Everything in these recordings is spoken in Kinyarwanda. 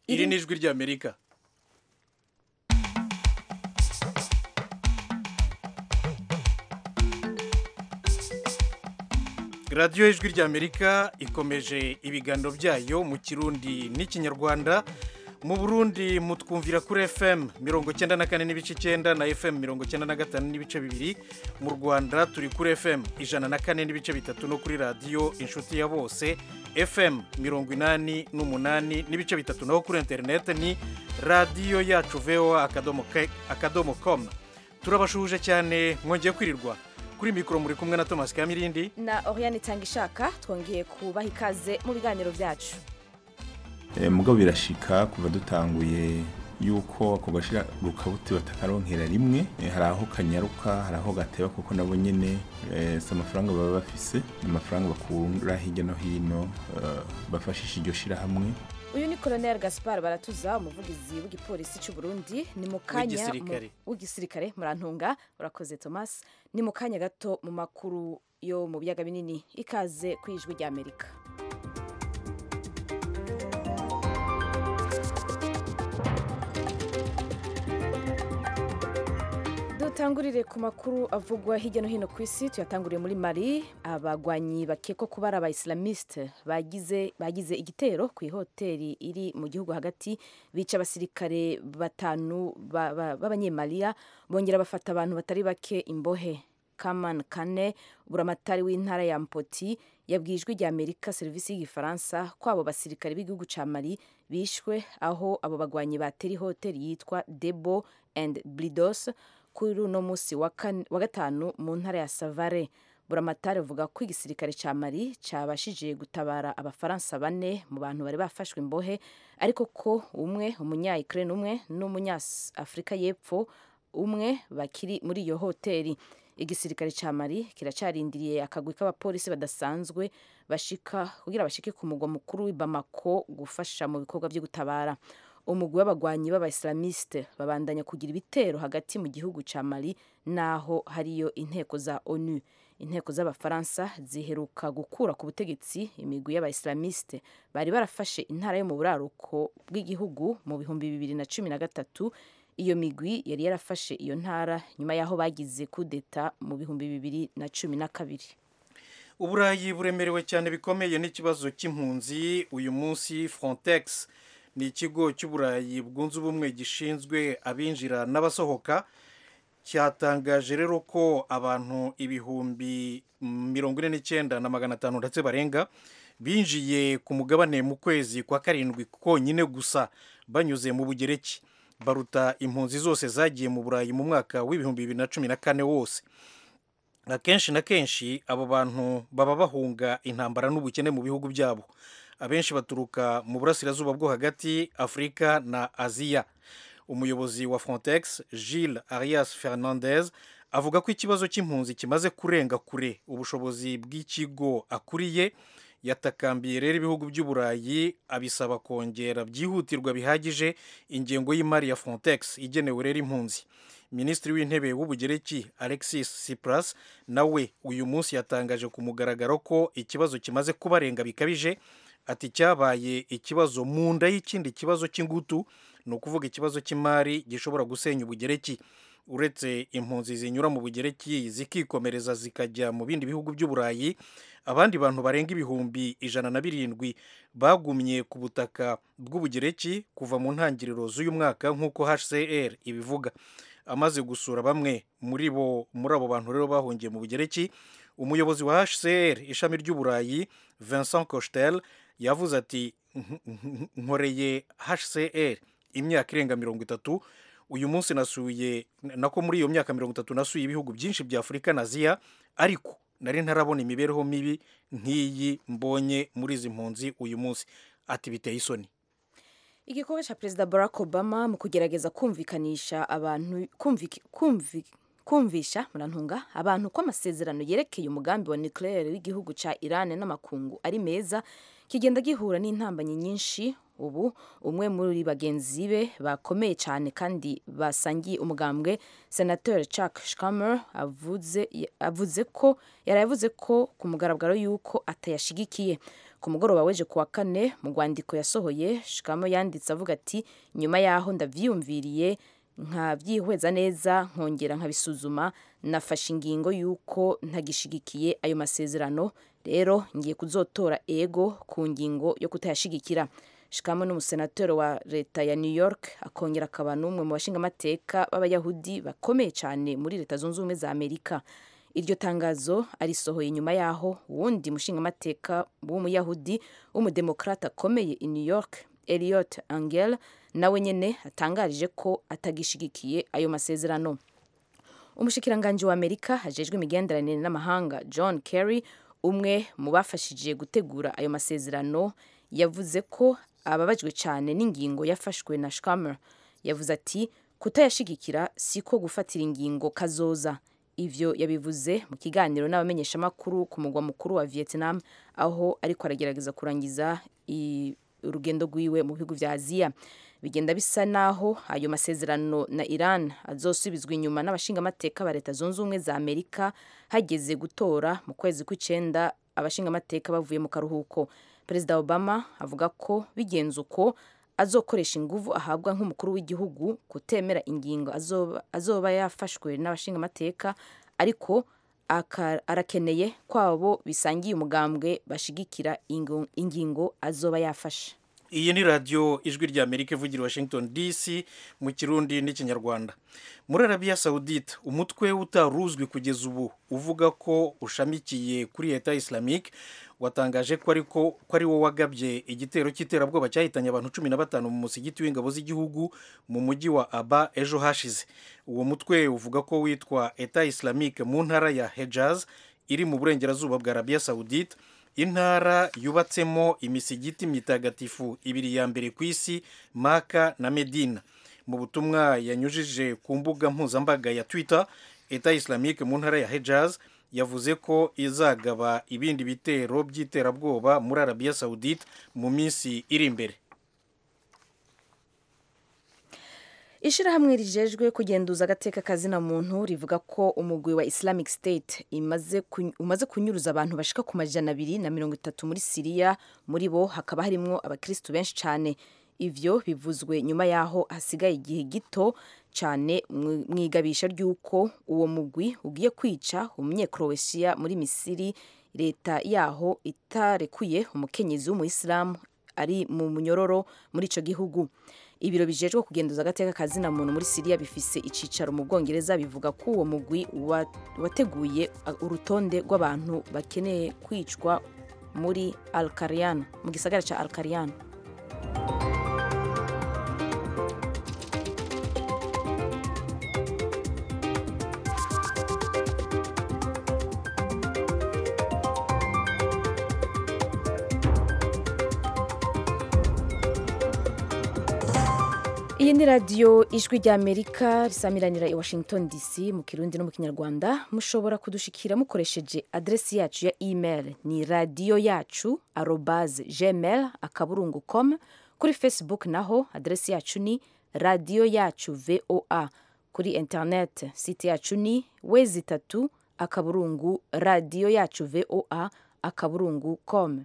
iri ni ijwi ry'Amerika. radiyo ijwi ry'Amerika ikomeje ibiganiro byayo mu kirundi n'ikinyarwanda. mu Burundi mutwumvira kuri FM 94 n'ibice 9 na FM 95 n'ibice 2. mu Rwanda turi kuri FM 104 n'ibice 3 no kuri radio inshuti ya bose FM 88 n'ibice 3 no kuri internet ni radio yacu voa.com. turabashuje cyane mwongeye kwirirwa kuri mikoro muri kumwe na Thomas Kamirindi na Oriane Tangishaka. twongeye kubaha ikaze mu biganiro byacu. Mugabo birashika kuva dutanguye yuko ako gashira rukabuti batakaronkera rimwe, hari aho kanyaruka, hari aho gateba kuko nabo nyene amafaranga baba bafise, amafaranga bakura hirya no hino bafashisha iryo shira hamwe. Uyu ni Colonel Gaspard Baratuza, umuvugizi w'igipolisi cy'u Burundi. Ni mu kanya w'igisirikare murantunga. Urakoze Thomas. Ni mu kanya gato mu makuru yo mu byaga binini. Ikaze kwijwi rya Amerika. Tangurire ku makuru avugwa hirya no hino ku isi. Tuyatanguriye muri Mali. Abagwanyi bakekwa kuba ari aba-Islamiste bagize igitero ku ihoteli iri mu gihugu hagati, bica abasirikare batanu b'abanyemaliya, bongera bafata abantu batari bake imbohe. Kaman Kane, buramatari w'intara ya Mpoti, yabwijwe rya Amerika serivisi y'igifaransa ko abo basirikare b'igihugu ca Mali bishwe aho abo bagwanyi batera ihoteli yitwa Debo and Blidos kuri uno musi wa gatanu mu ntara ya Savare. Buramatari avuga ko igisirikare ca Mali cabashije gutabara abafaransa 4 mu bantu bari bafashwe imbohe, ariko ko umwe umunya-Ukraine umwe n'umunya-Afrika y'Epfo umwe bakiri muri iyo hoteli. Igisirikare ca Mali kiracarindiriye akagwi k'abapolisi badasanzwe kugira bashike ku mugwa mukuru w'i Bamako gufasha mu bikorwa byo gutabara. Umugwi w'abagwanyi b'aba-Islamiste babandanya kugira ibitero hagati mu gihugu ca Mali naho hariyo inteko za ONU. Inteko z'abafaransa ziheruka gukura ku butegetsi imigwi y'aba-Islamiste bari barafashe intara yo mu buraruko bw'igihugu mu 2013. Iyo migwi yari yarafashe iyo ntara nyuma yaho bagize kudeta mu 2012. Uburayi buremerewe cyane bikomeye n'ikibazo cy'impunzi. Uyu munsi Frontex ni ikigo cy'Uburayi bwunze ubumwe gishinzwe abinjira n'abasohoka, cyatangaje rero ko abantu 49,500 ndetse barenga binjiye ku mugabane mu kwezi kwa karindwi konyine gusa banyuze mu Bugereki, baruta impunzi zose zagiye mu Burayi mu mwaka w'2014 wose. Akenshi na kenshi abo bantu baba bahunga intambara n'ubukene mu bihugu byabo. Abenshi baturuka mu burasirazuba bwo hagati, Afrika na Aziya. Umuyobozi wa Frontex, Gilles Arias Fernandez, avuga ko ikibazo cy'impunzi kimaze kurenga kure ubushobozi bw'ikigo akuriye. Yatakambiye rero ibihugu by'Uburayi abisaba kongera byihutirwa bihagije ingengo y'imari ya Frontex igenewe rero impunzi. Minisitiri w'intebe w'Ubugereki Alexis Tsipras nawe uyu munsi yatangaje ku mugaragaro ko ikibazo kimaze kubarenga bikabije. Ati cyabaye ikibazo mu nda y'ikindi kibazo cy'ingutu, ni ukuvuga ikibazo cy'imari gishobora gusenya Ubugereki. Uretse impunzi zinyura mu Bugereki zikikomereza zikajya mu bindi bihugu by'Uburayi, abandi bantu barenga 107,000 bagumye ku butaka bw'Ubugereki kuva mu ntangiriro z'uyu mwaka nk'uko HCR ibivuga. Amaze gusura bamwe muri abo bantu rero bahungiye mu Bugereki, umuyobozi wa HCR ishami ry'Uburayi Vincent Cochetel yavuze ati nkoreye HCR imyaka irenga 30. Uyu munsi muri iyo myaka 30 nasuye ibihugu byinshi bya Afrika na Aziya, ariko nari ntarabona imibereho mibi nk'iyi mbonye muri izi mpunzi uyu munsi. Ati biteye isoni. Igikorwa cha Perezida Barack Obama mu kugerageza kumvikanisha abantu kumvisha murantunga abantu ko amasezerano yerekeye umugambi wa nucleaire w'igihugu ca Iran n'amakungu ari meza kigenda gihura n'intambanyi nyinshi. Ubu umwe muri bagenzi be bakomeye cyane kandi basangiye umugambwe, Senateur Chuck Schumer, yavuze ko ku mugaragaro yuko atayashigikiye. ku mugoroba weje kuwa kane mu rwandiko yasohoye Shikamo yanditse avuga ati nyuma yaho ndavyiyumviriye nkabyihweza neza nkongera nkabisuzuma nafashe ingingo yuko ntagishigikiye ayo masezerano rero ngiye kuzotora ego ku ngingo yo kutayashigikira. Shikamo n'umusenateri wa leta ya New York akongera akaba n'umwe mu bashingamateka b'abayahudi bakomeye cyane muri leta zunze ubumwe za Amerika. Iryo tangazo arisohoye nyuma yaho wundi mushingamateka w'umuyahudi w'umudemokrata akomeye i New York Eliot Engel nawe nyene atangarije ko atagishigikiye ayo masezerano. Umushikiranganje wa Amerika hajejwe imigenderanire n'amahanga John Kerry umwe mu bafashije gutegura ayo masezerano yavuze ko ababajwe cyane n'ingingo yafashwe na Shikamer. Yavuze ati kutayashigikira siko gufatira ingingo kazoza. Ivyo yabivuze mu kiganiro n'abamenyeshamakuru ku mugwa mukuru wa Vietnam aho ariko aragerageza kurangiza urugendo rwiwe mu bihugu vya Aziya. Bigenda bisa naho ayo masezerano na Iran azosubizwa inyuma n'abashingamateka ba leta zunze ubumwe za Amerika hageze gutora mu kwezi kw'icenda abashingamateka bavuye mu karuhuko. Perezida Obama avuga ko bigenze uko azokoresha inguvu ahabwa nk'umukuru w'igihugu kutemera ingingo azoba yafashwe n'abashingamateka ariko arakeneye kwabo bisangiye umugambwe bashigikira ingingo azoba yafashe. Iyi ni radio ijwi rya Amerika ivugira Washington DC mu Kirundi n'ikinyarwanda. Muri Arabia Saudite umutwe utaruzwi kugeza ubu uvuga ko ushamikiye kuri Leta Islamique watangaje ko ari wo wagabye igitero cy'iterabwoba cyahitanye abantu 15 mu musigiti w'ingabo z'igihugu mu mujyi wa Aba ejo hashize. Uwo mutwe uvuga ko witwa Leta Islamique mu ntara ya Hejaz iri mu burengerazuba bwa Arabia Saudite, intara yubatsemo imisigiti mitagatifu ibiri ya mbere ku isi Maka na Medina. Mu butumwa yanyujije ku mbuga mpuzambaga ya Twitter, Leta Islamique mu ntara ya Hejaz yavuze ko izagaba ibindi bitero by'iterabwoba muri Arabia Saudite mu minsi iri imbere. Ishirahamwe rijejwe kugenduza agateka kazina muntu rivuga ko umugwi wa Islamic State umaze kunyuruza abantu bashika ku 230 muri Syria, muri bo hakaba harimwo abakristo benshi cyane. Ivyo bivuzwe nyuma yaho hasigaye igihe gito cyane mwigabisha ry'uko uwo mugwi ugiye kwica umunyekroatia muri Misiri, leta yaho itarekuye umukenyezi w'umuyisilamu ari mu munyororo muri ico gihugu. Ibiro bijejwe kugenduza agateka kazina muntu muri Syria bifise icicaro mu Bwongereza bivuga ko uwo mugwi wateguye urutonde rw'abantu bakeneye kwicwa muri Al-Qaryan mu gisagara ca Al-Qaryan. Iyi ni radio ijwi rya Amerika risamiranira i Washington DC mu Kirundi no mu Kinyarwanda. Mushobora kudushikira mukoresheje adresi yacu ya email ni radioyacu@gmail.com. Kuri Facebook naho adresi yacu ni radio yacu VOA. Kuri internet site yacu ni www.radioyacu.voa.com.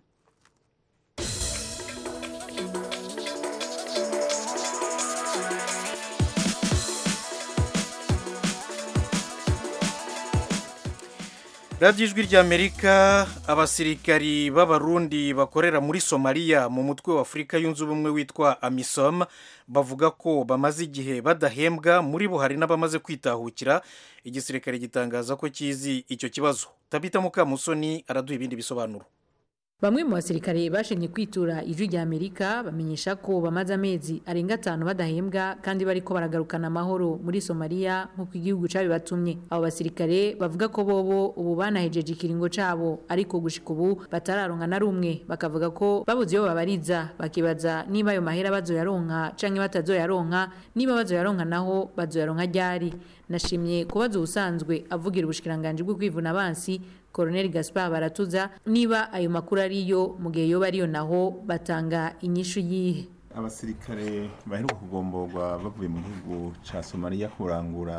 Radio ijwi rya Amerika, abasirikari b'abarundi bakorera muri Somalia mu mutwe wa Afrika yunze ubumwe witwa AMISOM bavuga ko bamaze igihe badahembwa, muri bo hari n'abamaze kwitahukira. Igisirikare gitangaza ko kizi icyo kibazo. Tabita Mukamusoni araduha ibindi bisobanuro. Bamwe mu basirikare bashimye kwitura ijwi rya Amerika bamenyesha ko bamaze amezi arenga 5 badahembwa kandi bariko baragarukana amahoro muri Somalia nk'uko igihugu cabibatumye. Abo basirikare bavuga ko bobo ubu banahejeje ikiringo cabo ariko gushika ubu batararonka na rumwe, bakavuga ko babuze iyo babariza, bakibaza niba ayo mahera bazoyaronka canke batazoyaronka, niba bazoyaronka naho bazoyaronka ryari. Nashimye kubaza ubusanzwe avugira ubushikiranganje bwo kwivuna abansi Colonel Gaspar Baratuza niba ayo makuru ariyo mu gihe yo bariyo naho batanga inyishu yihe. Abasirikare baheruka kugomborwa bavuye mu gihugu ca Somalia kurangura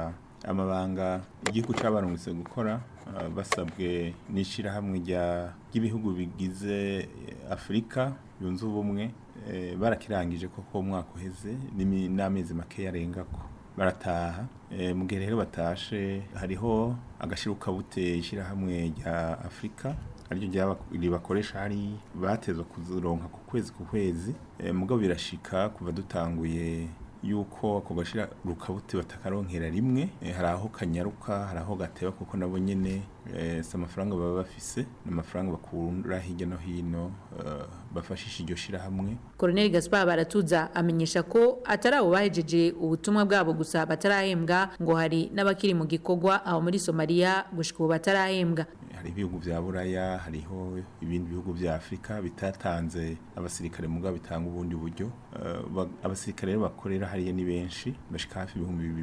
amabanga igihugu c'abarungitse gukora basabwe n'ishirahamwe ry'ibihugu bigize Afrika yunze ubumwe barakirangije koko umwaka uheze n'amezi make yarengako barataha mu gihe rero batashe hariho agashiruka bute ishirahamwe rya Afrika aryo ribakoresha hari batezwa kuzironka ku kwezi mugabo birashika kuva dutanguye yuko ako gashira rukabuti batakaronkera rimwe hari aho kanyaruka hari aho gateba kuko nabo nyene amafaranga baba bafise n'amafaranga bakura hirya no hino bafashisha iryo shira hamwe. Colonel Gaspar Baratuza amenyesha ko atari abo bahejeje ubutumwa bwabo gusa batarahembwa ngo hari n'abakiri mu gikorwa aho muri Somalia gushika ubu batarahembwa. Hari ibihugu vya Buraya hariho ibindi bihugu vya Afrika bitatanze abasirikare mugabo bitanga ubundi buryo abasirikare bakorera hariye ni benshi bashika hafi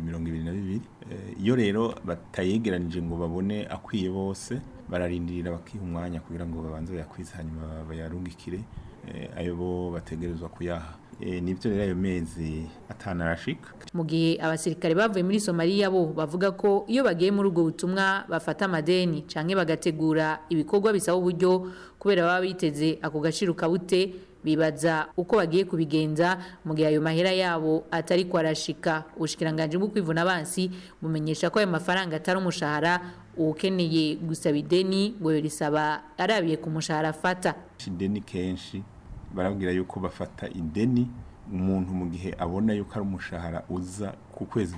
2022 iyo rero batayegeranije ngo babone akwiye bose bararindirira bakiha umwanya kugira ngo babanze yakwiza hanyuma bayarungikire ayo bo bategerezwa kuyaha nibyo rero ayo mezi atanarashika. Mu gihe abasirikare bavuye muri Somalia bo bavuga ko iyo bagiye muri ubwo butumwa bafata amadeni canke bagategura ibikorwa bisaba uburyo kubera baba biteze ako gashiruka bute bibaza uko bagiye kubigenza mu gihe ayo mahera yabo atari kwarashika. Ubushikiranganje bwo kwivuna abansi bumenyesha ko ayo mafaranga atari umushahara ukeneye gusaba ideni ngo risaba arabiye ku mushahara afata. Ideni kenshi barabwira yuko bafata ideni umuntu mu gihe abona yuko ari umushahara uza ku kwezi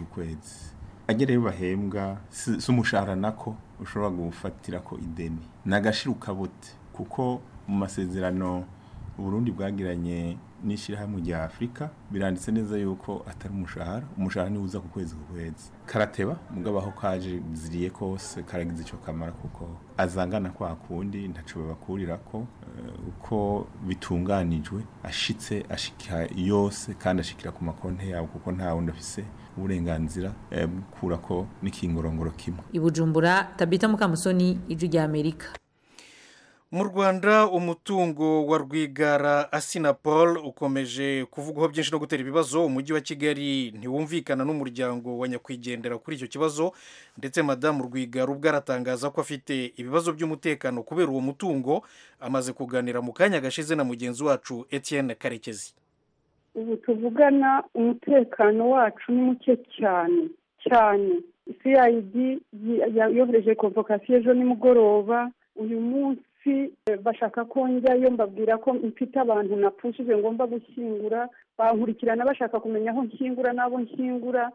agereye bahembwa si umushahara nako ushobora gufatira ko ideni nagashiruka bute kuko mu masezerano Burundi bwagiranye n'ishirahamwe rya Afrika biranditse neza yuko atari umushahara ni uza ku kwezi karateba mugabo aho kaje ziriye kose karagize ico kamara kuko azangana kwa kundi ntaco babakurira ko uko bitunganijwe ashika yose kandi ashikira ku makonte yawo kuko nta wundi afise uburenganzira bukura ko n'ikingorongoro kimwe. Ibujumbura Tabita Mukamusoni Ijwi rya Amerika. Mu Rwanda umutungo wa Rwigara Asinapol ukomeje kuvugwaho byinshi no gutera ibibazo. Umujyi wa Kigali ntiwumvikana n'umuryango wa nyakwigendera kuri icyo kibazo ndetse Madame Rwigara ubwo aratangaza ko afite ibibazo by'umutekano kubera uwo mutungo. Amaze kuganira mu kanya gashize na mugenzi wacu Etienne Karekezi. Ubu tuvugana umutekano wacu ni muke cyane. CID yohereje convocation ejo nimugoroba uyu munsi bashaka ko njyayo mbabwira ko mfite abantu napfushije ngomba gushyingura bankurikirana bashaka kumenya aho nshyingura n'abo nshyingura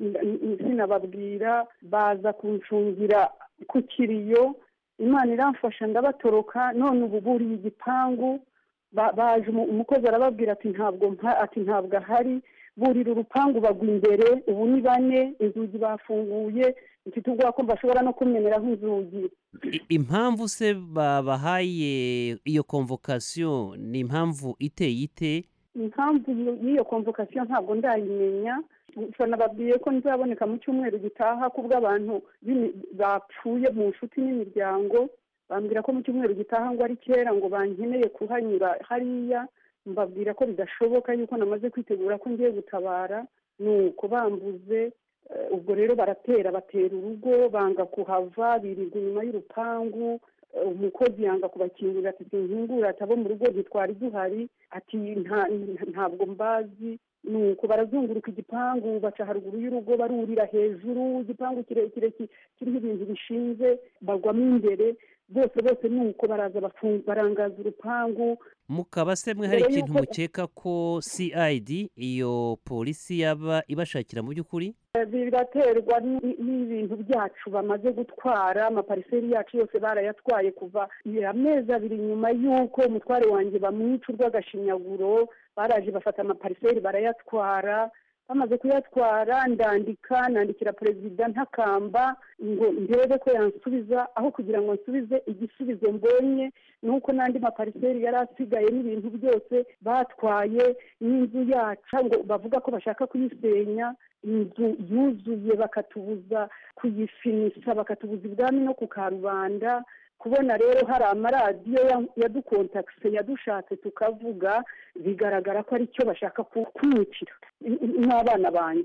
sinababwira baza kuncungira ku kiriyo Imana iramfasha ndabatoroka none ubu buriye igipangu baje umukozi arababwira ati ntabwo ahari burira urupangu bagwa imbere ubu ni bane inzugi bafunguye mfite ubwoba ko bashobora no kumeneraho inzugi. Impamvu se babahaye iyo convocation ni impamvu iteye ite? Impamvu y'iyo convocation ntabwo ndayimenya nababwiye ko nzaboneka mu cyumweru gitaha kubwo abantu bapfuye mu nshuti n'imiryango bambwira ko mu cyumweru gitaha ngo ari kera ngo bankeneye kuhanyura hariya mbabwira ko bidashoboka yuko namaze kwitegura ko ngiye gutabara nuko bambuze ubwo rero batera urugo banga kuhava birirwa inyuma y'urupangu umukozi yanga kubakingurira ati sinkingura atabo mu rugo ntitwari duhari ati ntabwo mbazi nuko barazunguruka igipangu baca haruguru y'urugo barurira hejuru igipangu kirekire kiriho ibintu bishinze bagwamo imbere bose nuko baraza barangaza urupangu. Mukaba se mwe hari ikintu mukeka ko CID iyo polisi yaba ibashakira mu by'ukuri? Biraterwa n'ibintu byacu bamaze gutwara amapariseri yacu yose barayatwaye kuva amezi abiri nyuma y'uko umutware wanjye bamwica urw'agashinyaguro baraje bafata amapariseri barayatwara bamaze kuyatwara nandikira perezida ntakamba ngo ndebe ko yansubiza aho kugira ngo nsubize igisubizo mbonye nuko nandi mapariseri yari asigaye n'ibintu byose batwaye n'inzu yacu ngo bavuga ko bashaka kuyisenya inzu yuzuye bakatubuza kuyifinisha bakatubuza ibwami no ku Karubanda. Kubona rero hari amaradiyo yadukontakise yadushatse tukavuga bigaragara ko ari cyo bashaka kumwicira n'abana banjye.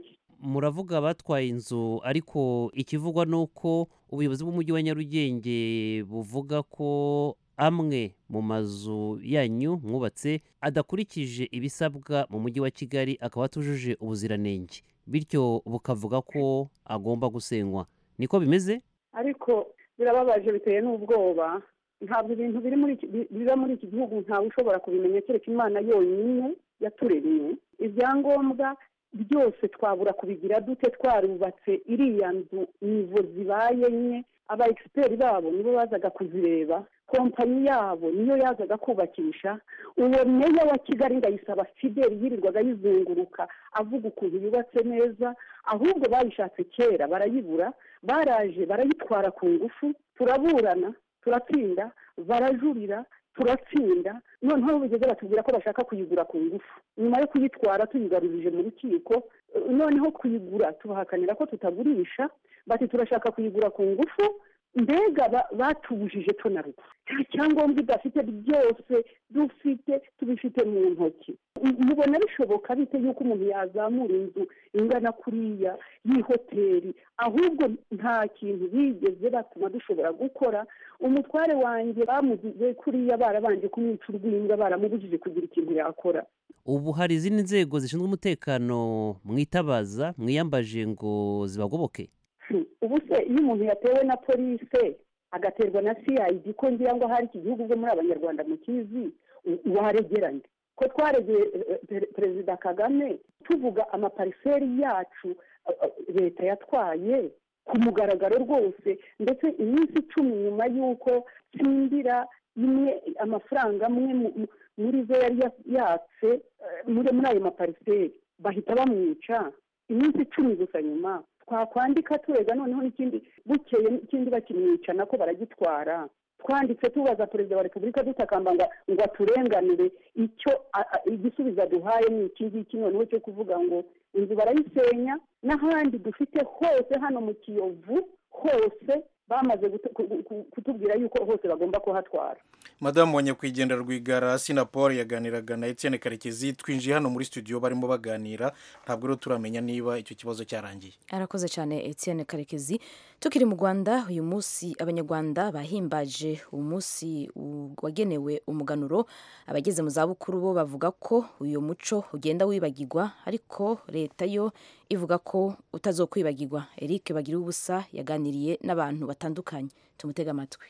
muravuga batwaye inzu ariko ikivugwa ni uko ubuyobozi bw'umujyi wa Nyarugenge buvuga ko amwe mu mazu yanyu mwubatse adakurikije ibisabwa mu mujyi wa Kigali, akaba atujuje ubuziranenge, bityo bukavuga ko agomba gusenywa. Niko bimeze? Ariko birababaje, biteye n'ubwoba. Ntabwo ibintu biba muri iki gihugu ntawe ushobora kubimenya kereka Imana yonyine yaturemye. Ibyangombwa byose twabura kubigira dute twarubatse iriya nzu nivo zibaye nke, aba expert babo nibo bazaga kuzireba, kompanyi yabo niyo yazaga kubakisha. Uwo meya wa Kigali Ndayisaba Fidel yirirwaga yizenguruka avuga ukuntu yubatse neza, ahubwo bayishatse kera barayibura, baraje barayitwara ku ngufu, turaburana turatsinda, barajurira turatsinda, noneho bigeze batubwira ko bashaka kuyigura ku ngufu. Nyuma yo kuyitwara tuyigarurije mu rukiko, noneho kuyigura tubahakanira ko tutagurisha, bati turashaka kuyigura ku ngufu. Mbega batubujije tunaruka, nta cyangombwa idafite, byose dufite tubifite mu ntoki. Mubona bishoboka bite yuko umuntu yazamura inzu ingana kuriya y'ihoteli, ahubwo nta kintu bigeze batuma dushobora gukora? Umutware wanjye bamugize kuriya barabanje kumwica urw'imbwa, baramubujije kugira ikintu yakora. Ubu hari izindi nzego zishinzwe umutekano mwitabaza mwiyambaje ngo zibagoboke? Ubu se iyo umuntu yatewe na polisi agaterwa na CID, ko ngira ngo hari iki gihugu bwo muri Abanyarwanda mukizi, waregeranye ko twaregeye Perezida Kagame tuvuga amapariseri yacu leta yatwaye ku mugaragaro rwose, ndetse iminsi 10 nyuma y'uko tsindira imwe amafaranga amwe muri zo yari yatse muri ayo mapariseri, bahita bamwica iminsi 10 gusa nyuma. Twakwandika turega noneho n'ikindi bukeye ikindi bakimwica nako baragitwara. Twanditse tubaza Perezida wa Repubulika dutakamba ngo aturenganire, icyo igisubiza duhaye ni iki ngiki noneho cyo kuvuga ngo inzu barayisenya. N'ahandi dufite hose hano mu Kiyovu hose bamaze kutubwira yuko hose bagomba kuhatwara. Madamu Nyakwigendera Rwigara Sinapol yaganiraga na Etienne Karekezi, twinjiye hano muri studio barimo baganira, ntabwo rero turamenya niba icyo kibazo cyarangiye. Arakoze cyane Etienne Karekezi. Tukiri mu Rwanda, uyu munsi Abanyarwanda bahimbaje umunsi wagenewe umuganuro. Abageze mu zabukuru bo bavuga ko uyu muco ugenda wibagirwa, ariko leta yo ivuga ko utazokwibagirwa. Eric Bagirubusa yaganiriye n'abantu batandukanye, tumutega amatwi.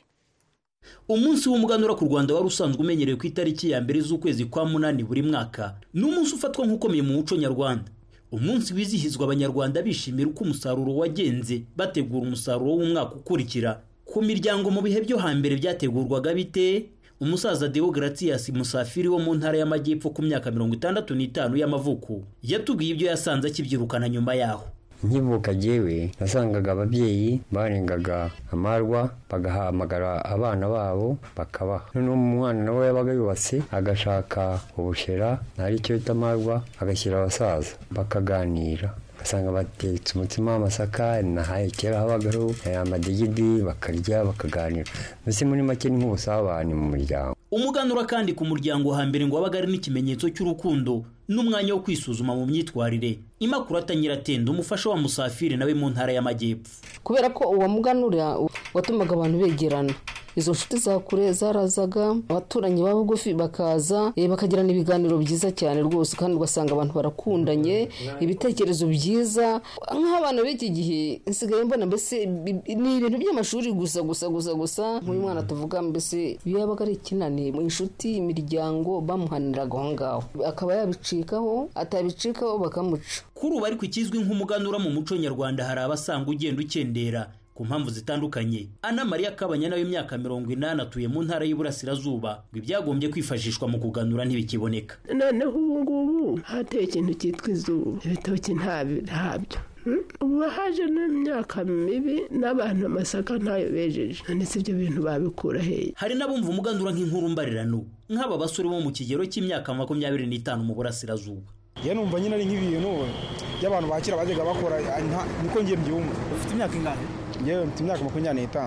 Umunsi w'umuganura ku Rwanda wari usanzwe umenyerewe ku itariki ya mbere z'ukwezi kwa munani buri mwaka. Ni umunsi ufatwa nk'ukomeye mu muco nyarwanda. Umunsi wizihizwa Abanyarwanda bishimira uko umusaruro wagenze, bategura umusaruro w'umwaka ukurikira. Ku miryango mu bihe byo hambere byategurwaga bite? Umusaza Deogratias Musafiri wo mu ntara y'Amajyepfo ku myaka 65 y'amavuko yatubwiye ibyo yasanze akibyirukana nyuma yaho. Nkivuka jewe nasangaga ababyeyi barengaga amarwa bagahamagara abana babo bakabaha. None umwana nawe yabaga yubatse agashaka ubushera nari cyo tamarwa agashyira abasaza bakaganira, asanga batetse umutima w'amasaka nahaye kera habagaho amadigidi bakarya bakaganira, mbese muri make ni nk'ubusabane mu muryango. Umuganura kandi ku muryango hambere ngo wabaga ari n'ikimenyetso cy'urukundo n'umwanya wo kwisuzuma mu myitwarire. Imakurata Nyiratenda umufasha wa Musafiri nawe mu ntara y'Amajyepfo, kubera ko uwo muganura watumaga abantu begerana, izo nshuti za kure zarazaga, abaturanyi babugufi bakaza bakagirana ibiganiro byiza cyane rwose, kandi ugasanga abantu barakundanye, ibitekerezo byiza. Nk'abana b'iki gihe nsigaye mbona mbese ni ibintu by'amashuri gusa. Nk'uyu mwana tuvuga mbese yabaga ari ikinani mu inshuti imiryango bamuhaniraga aho ngaho, akaba yabicikaho atabicikaho bakamuca. Kuri ubu ariko ikizwi nk'umuganura mu muco nyarwanda hari abasanga ugenda ukendera ku mpamvu zitandukanye. Ana Maria Kabanya nawe imyaka 80 atuye mu ntara y'Iburasirazuba, byagombye kwifashishwa mu kuganura ntibikiboneka. Noneho ubu ngubu hateye ikintu cyitwa izuba, ibitoki ntabyo. Ubu haje n'imyaka mibi n'abantu amasaka ntayo bejeje, ndetse ibyo bintu babikura hehe? Hari n'abumva umuganura nk'inkuru mbarirano nk'aba basore bo mu kigero cy'imyaka 25 mu Burasirazuba. Numva nyine ari nk'ibintu by'abantu bakira bajyaga bakora, niko ngiye mbyumva. Ufite imyaka ingana? Yewe mfite imyaka 25.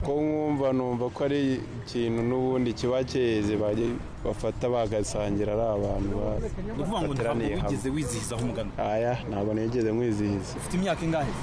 ko nkumva numva ko ari ikintu n'ubundi kiba cyeze bafata bagasangira ari abantu bateraniye hamwe. Wigeze wizihizaho umuganura? Aya ntabwo nigeze mwizihiza. Ufite imyaka ingahe?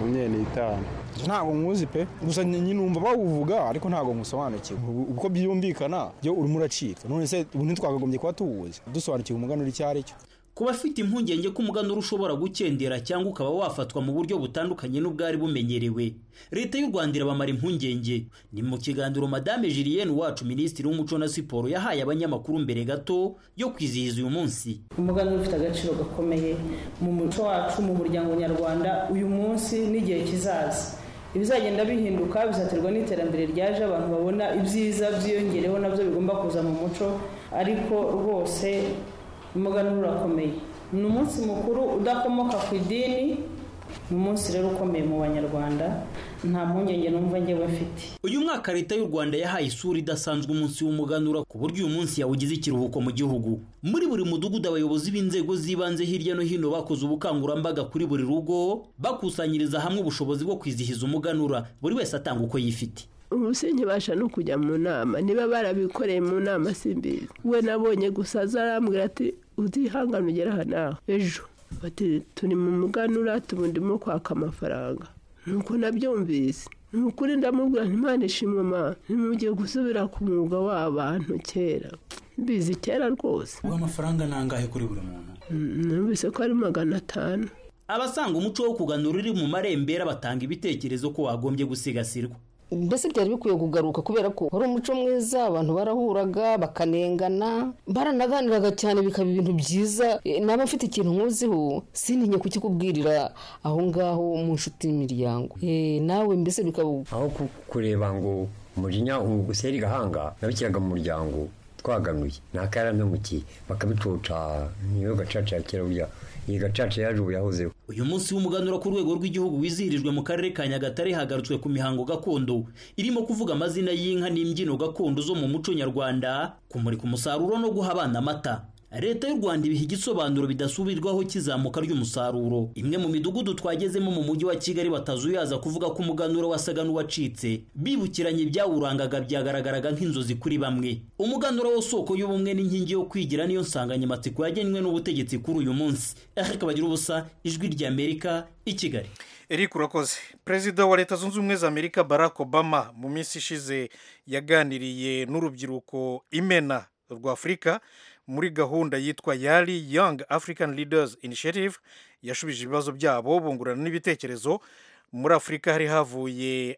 25. Ntabwo nkuzi pe, gusa nyine numva bawuvuga ariko ntabwo nkusobanukiwe. Uko byumvikana byo urimo uracika. None se ubu ntitwakagombye kuba tuwuzi dusobanukiwe umuganura icyo ari cyo. Kuba afite impungenge ko umuganura ushobora gukendera cyangwa ukaba wafatwa mu buryo butandukanye n'ubwari bumenyerewe, leta y'u Rwanda irabamara impungenge. Ni mu kiganiro Madame Julienne Uwacu, Minisitiri w'Umuco na Siporo, yahaye abanyamakuru mbere gato yo kwizihiza uyu munsi. Umuganura ufite agaciro gakomeye mu muco wacu, mu muryango nyarwanda, uyu munsi n'igihe kizaza. Ibizagenda bihinduka bizaterwa n'iterambere ryaje, abantu babona ibyiza byiyongereho nabyo bigomba kuza mu muco, ariko rwose umuganura urakomeye. Ni umunsi mukuru udakomoka ku idini, ni umunsi rero ukomeye mu banyarwanda, nta mpungenge numva njyewe mfite. Uyu mwaka leta y'u Rwanda yahaye isura idasanzwe umunsi w'umuganura, ku buryo uyu munsi yawugize ikiruhuko mu gihugu. Muri buri mudugudu abayobozi b'inzego z'ibanze hirya no hino bakoze ubukangurambaga kuri buri rugo, bakusanyiriza hamwe ubushobozi bwo kwizihiza umuganura, buri wese atanga uko yifite. Umusenyi basha no kujya mu nama, niba barabikoreye mu nama simbizi. We nabonye gusa azarambwira ati utihangana ugera hano ejo, bati turi mu muganura tubundimo kwaka amafaranga. Nuko nabyumvise, nukuri ndamubwira nti Imana ishimwe ma, nimugiye gusubira ku mwuga w'abantu kera. Bizi kera rwose. Uwo amafaranga nangahe kuri buri muntu? Numvise ko ari 500. Abasanga umuco wo kuganura uri mu marembera batanga ibitekerezo ko wagombye gusigasirwa. Mbese byari bikwiye kugaruka kubera ko ari umuco mwiza, abantu barahuraga bakanengana, baranaganiraga cyane bikaba ibintu byiza. Naba mfite ikintu nkuziho sintinye kukikubwirira aho ngaho mu nshuti n'imiryango. Nawe mbese bikaba aho kureba ngo umujinya ugusera igahanga nabikiraga mu muryango twaganuye nakarampemukiye bakabicoca niyo gacaca kera burya iyi gacaca yaje ubu yahozeho. Uyu munsi w'umuganura ku rwego rw'igihugu wizihirijwe mu karere ka Nyagatare hagarutswe ku mihango gakondo irimo kuvuga amazina y'inka n'imbyino gakondo zo mu muco nyarwanda, kumurika umusaruro no guha abana amata. Leta y'u Rwanda ibiha igisobanuro bidasubirwaho kizamuka ry'umusaruro. Imwe mu midugudu twagezemo mu mujyi wa Kigali batazuyaza kuvuga ko umuganura wasaga n'uwacitse, bibukiranye ibyawurangaga byagaragaraga nk'inzozi kuri bamwe. Umuganura wo soko y'ubumwe n'inkingi yo kwigira niyo nsanganyamatsiko yagenwe n'ubutegetsi kuri uyu munsi. Eric Bagirubusa, Ijwi ry'Amerika, i Kigali. Eric urakoze. Perezida wa Leta Zunze Ubumwe za Amerika Barack Obama mu minsi ishize yaganiriye n'urubyiruko imena rwa Afurika muri gahunda yitwa Yali Young African Leaders Initiative. Yashubije ibibazo byabo bungurana n'ibitekerezo. Muri Afurika hari havuye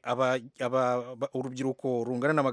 urubyiruko rungana na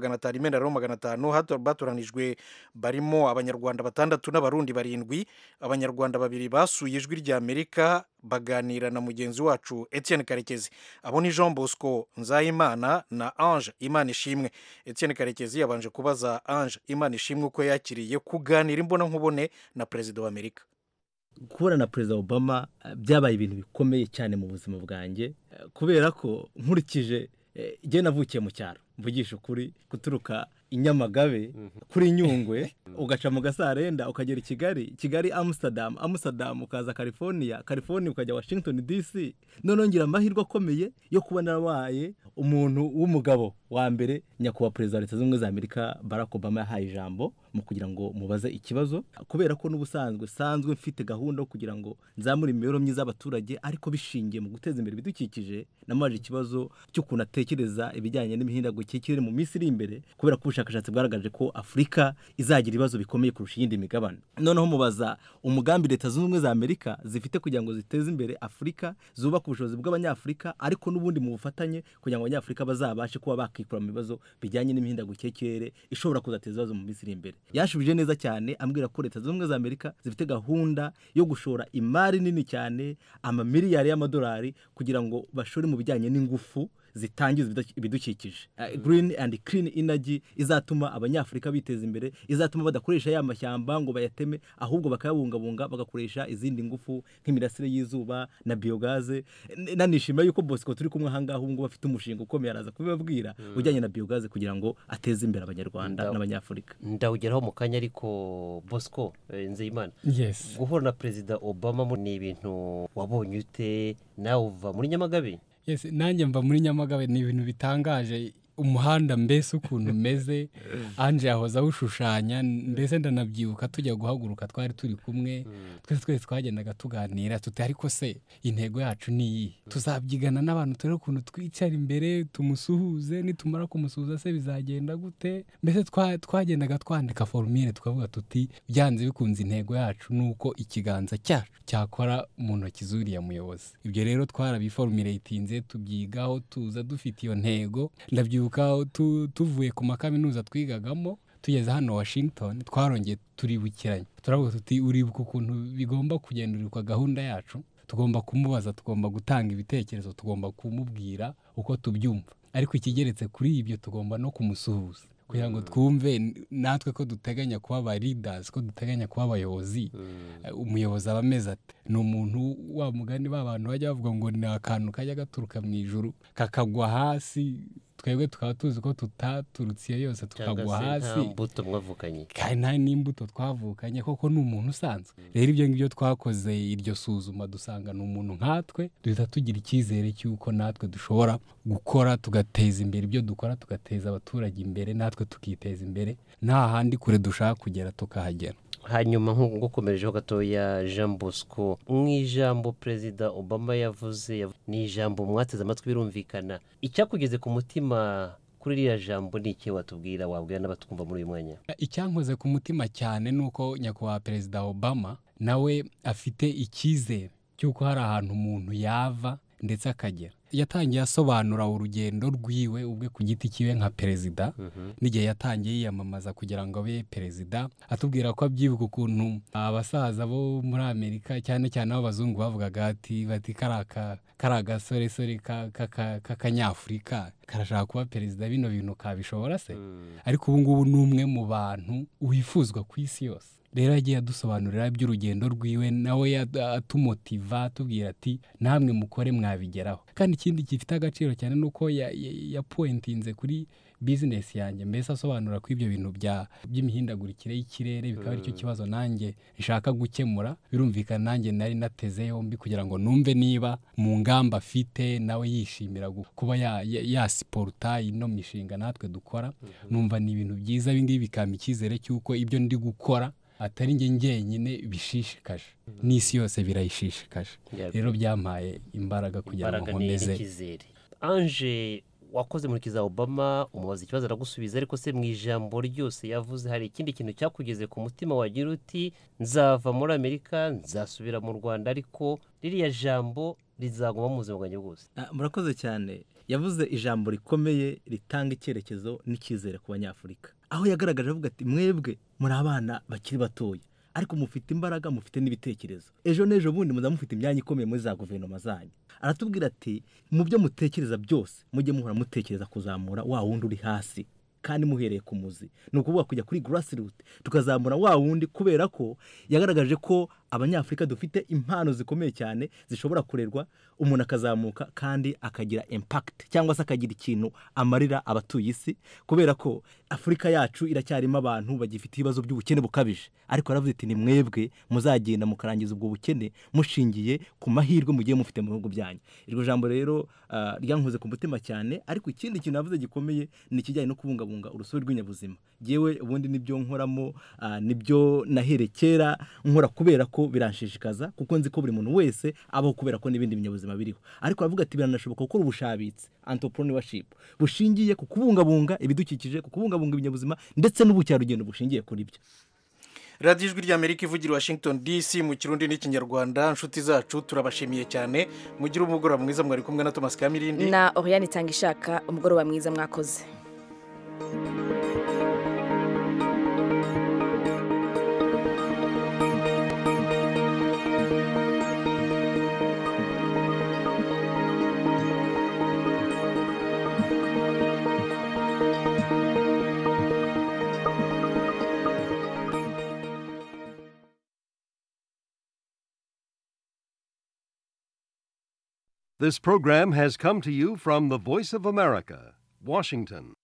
500 batoranijwe, barimo abanyarwanda 6 n'abarundi 7. Abanyarwanda 2 basuye Ijwi ry'Amerika baganira na mugenzi wacu Etienne Karekezi. Abo ni Jean Bosco Nzayimana na Ange Imanishimwe. Etienne Karekezi yabanje kubaza Ange Imanishimwe uko yakiriye kuganira imbona nkubone na Perezida wa Amerika. Kubona na Perezida Obama byabaye ibintu bikomeye cyane mu buzima bwanjye, kubera ko nkurikije je navukiye mu cyaro, mvugisha ukuri, guturuka Inyamagabe kuri Nyungwe ugaca mu Gasarenda ukagera Kigali Amsterdam ukaza California ukajya Washington DC. None ngira amahirwe akomeye yo kubona nabaye umuntu w'umugabo wa mbere nyakubahwa Perezida wa Leta Zunze Ubumwe za Amerika Barack Obama yahaye ijambo mu kugira ngo mubaze ikibazo, kubera ko n'ubusanzwe mfite gahunda yo kugira ngo nzamure imibereho myiza y'abaturage ariko bishingiye mu guteza imbere ibidukikije. Namaje ikibazo cyo kunatekereza ibijyanye n'imihindagurikire mu minsi iri imbere, kubera ko ubushakashatsi bwaragaragaje ko Afurika izagira ibibazo bikomeye kurusha iyindi migabane. Noneho mubaza umugambi Leta Zunze Ubumwe za Amerika zifite kugira ngo ziteze imbere Afurika, zubaka ubushobozi bw'abanyafurika ariko n'ubundi mu bufatanye kugira ngo abanyafurika bazabashe kuba bakikura mu bibazo bijyanye n'imihindagurikire ishobora kuzateza ibibazo mu minsi iri imbere. Yashubije neza cyane ambwira ko Leta Zunze Ubumwe za Amerika zifite gahunda yo gushora imari nini cyane, amamiliyari y'amadolari kugira ngo bashore mu bijyanye n'ingufu zitangiza ibidukikije, green and clean energy, izatuma abanyafurika biteza imbere, izatuma badakoresha ya mashyamba ngo bayateme, ahubwo bakayabungabunga bagakoresha izindi ngufu nk'imirasire y'izuba na biogaze. Nanishima yuko Bosco turi kumwe ahangaha ubu ngo bafite umushinga ukomeye araza kubibabwira ujyanye na biogaze kugira ngo ateze imbere abanyarwanda n'abanyafurika. Ndawugeraho mu kanya, ariko Bosco Nzeyimana, yes, guhura na Perezida Obama ni ibintu wabonye ute? Nawe uva muri Nyamagabe? Yes, nanjye mva muri Nyamagabe. Ni ibintu bitangaje umuhanda mbese ukuntu umeze anje yahoze awushushanya mbese ndanabyibuka tujya guhaguruka twari turi kumwe twese twagendaga tuganira tuti ariko se intego yacu ni iyi tuzabyigana n'abantu turi ukuntu twicara imbere tumusuhuze nitumara kumusuhuza se bizagenda gute mbese twagendaga twandika formule tukavuga tuti byanze bikunze intego yacu nuko ikiganza cyacu cyakora mu ntoki z'uriya muyobozi ibyo rero twarabiformulatinze tubyigaho tuza dufite iyo ntego ndabyibuka tuvuye ku makaminuza twigagamo tugeze hano Washington twarongeye turibukiranye turavuga tuti uribuka ukuntu bigomba kugendurirwa gahunda yacu tugomba kumubaza tugomba gutanga ibitekerezo tugomba kumubwira uko tubyumva ariko ikigeretse kuri ibyo tugomba no kumusuhuza kugira ngo twumve natwe ko duteganya kuba aba leaders ko duteganya kuba abayobozi umuyobozi aba ameze ate ni umuntu wa mugani b'abantu bajya bavuga ngo ni akantu kajya gaturuka mu ijuru kakagwa hasi twebwe tukaba tuzi ko tutaturutse iyo yose tukagwa hasi nta mbuto mwavukanye kandi nta n'imbuto twavukanye koko ni umuntu usanzwe rero ibyo ngibyo twakoze iryo suzuma dusanga ni umuntu nkatwe duhita tugira icyizere cy'uko natwe dushobora gukora tugateza imbere ibyo dukora tugateza abaturage imbere natwe tukiteza imbere nta handi kure dushaka kugera tukahagera hanyuma nk'uko gukomerejeho gatoya Jean Bosco mu ijambo Perezida Obama yavuze ni ijambo mwateze amatwi birumvikana icyakugeze ku mutima kuri iriya jambo ni iki watubwira wabwira n'abatwumva muri uyu mwanya icyankoze ku mutima cyane nuko nyakubahwa Perezida Obama nawe afite icyizere cy'uko hari ahantu umuntu yava ndetse akagera yatangiye asobanura urugendo rwiwe ubwe ku giti kiwe nka perezida n'igihe yatangiye yiyamamaza kugira ngo abe perezida atubwira ko abyibuka ukuntu abasaza bo muri Amerika cyane cyane abazungu bavugaga bati kari agasoresore k'akanyafurika karashaka kuba perezida bino bintu kabishobora se ariko ubu ngubu ni umwe mu bantu wifuzwa ku isi yose rero yagiye adusobanurira by'urugendo rwiwe nawe atumotiva atubwira ati namwe mukore mwabigeraho kandi ikindi gifite agaciro cyane nuko yapointinze kuri business yanjye mbese asobanura ko ibyo bintu by'imihindagurikire y'ikirere bikaba aricyo kibazo nanjye nshaka gukemura birumvikana nanjye nari nateze yombi kugira ngo numve niba mu ngamba afite nawe yishimira kuba yasiporuta ino mishinga natwe dukora numva ni ibintu byiza ibingibi bikampa icyizere cy'uko ibyo ndi gukora atari njyenyine bishishikaje n'isi yose birayishishikaje rero byampaye imbaraga kugira ngo nkomeze Ange wakoze muri kiza Obama umubaza ikibazo aragusubiza ariko se mu ijambo ryose yavuze hari ikindi kintu cyakugeze ku mutima wagira uti nzava muri Amerika nzasubira mu Rwanda ariko ririya jambo rizaguma mu buzima bwanjye bwose murakoze cyane yavuze ijambo rikomeye ritanga icyerekezo n'icyizere ku banyafurika aho yagaragaje avuga ati mwebwe muri abana bakiri batoya ariko mufite imbaraga mufite n'ibitekerezo ejo n'ejo bundi muzamufite imyanya ikomeye muri za guverinoma zanyu aratubwira ati mu byo mutekereza byose mujye muhora mutekereza kuzamura wa wundi uri hasi kandi muhereye ku muzi ni ukuvuga kujya kuri grassroots tukazamura wa wundi kubera ko yagaragaje ko abanyafurika dufite impano zikomeye cyane zishobora kurerwa umuntu akazamuka kandi akagira impact cyangwa se akagira ikintu amarira abatuye isi kubera ko Afurika yacu iracyarimo abantu bagifite ibibazo by'ubukene bukabije ariko aravuze ati ni mwebwe muzagenda mukarangiza ubwo bukene mushingiye ku mahirwe mugiye mufite mu bihugu byanyu iryo jambo rero ryankoze ku mutima cyane ariko ikindi kintu navuze gikomeye ni ikijyanye no kubungabunga urusobe rw'inyabuzima yewe ubundi nibyo nkoramo nibyo naherekera nkora kubera ko biranshishikaza kuko nzi ko buri muntu wese abaho kubera ko n'ibindi binyabuzima biriho ariko avuga ati biranashoboka gukora ubushabitsi entrepreneurship bushingiye ku kubungabunga ibidukikije ku kubungabunga ibinyabuzima ndetse n'ubucyarugendo bushingiye kuri byo radiyo ijwi ry'Amerika ivugira Washington DC mu kirundi n'ikinyarwanda inshuti zacu turabashimiye cyane mugire umugoroba mwiza mwari kumwe na Thomas Kamirindi na Oriane Tangishaka umugoroba mwiza mwakoze This program has come to you from the Voice of America, Washington.